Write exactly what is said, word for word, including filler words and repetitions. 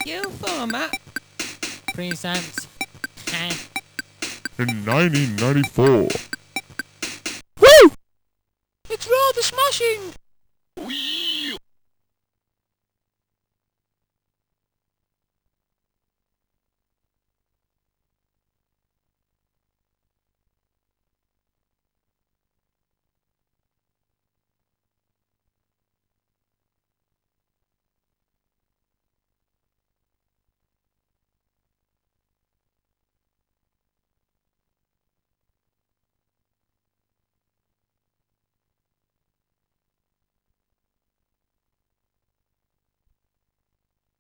You format. Presents. In nineteen ninety-four. It's rather smashing.